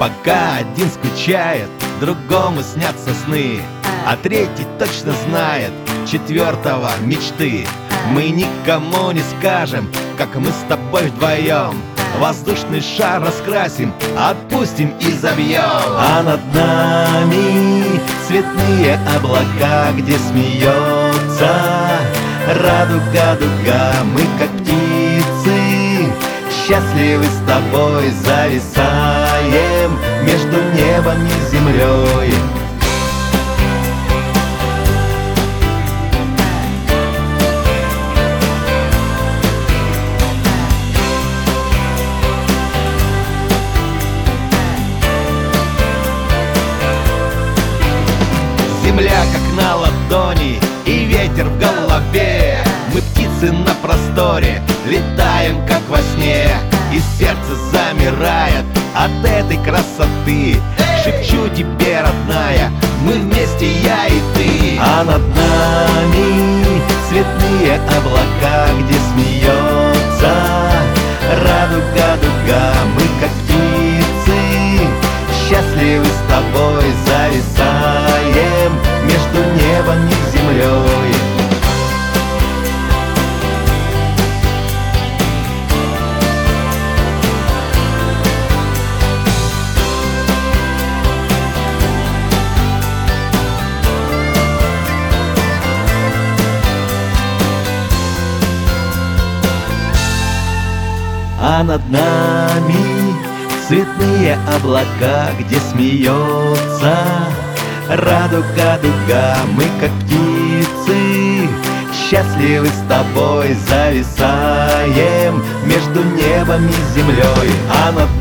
пока один скучает, другому снятся сны, а третий точно знает, четвертого мечты. Мы никому не скажем, как мы с тобой вдвоем воздушный шар раскрасим, отпустим и забьем. А над нами цветные облака, где смеется радуга, дуга. Мы как птицы, счастливы с тобой, зависаем между небом и землей. Земля как на ладони и ветер в голове. Мы птицы на просторе, летаем как во сне, и сердце замирает от этой красоты. Шепчу тебе, родная, мы вместе, я и ты. А над нами цветные облака, где смеется радуга, дуга. Мы как птицы, счастливы с тобой, зависаем между небом и землей. А над нами цветные облака, где смеется радуга, дуга. Мы как птицы, счастливы с тобой, зависаем между небом и землей. А над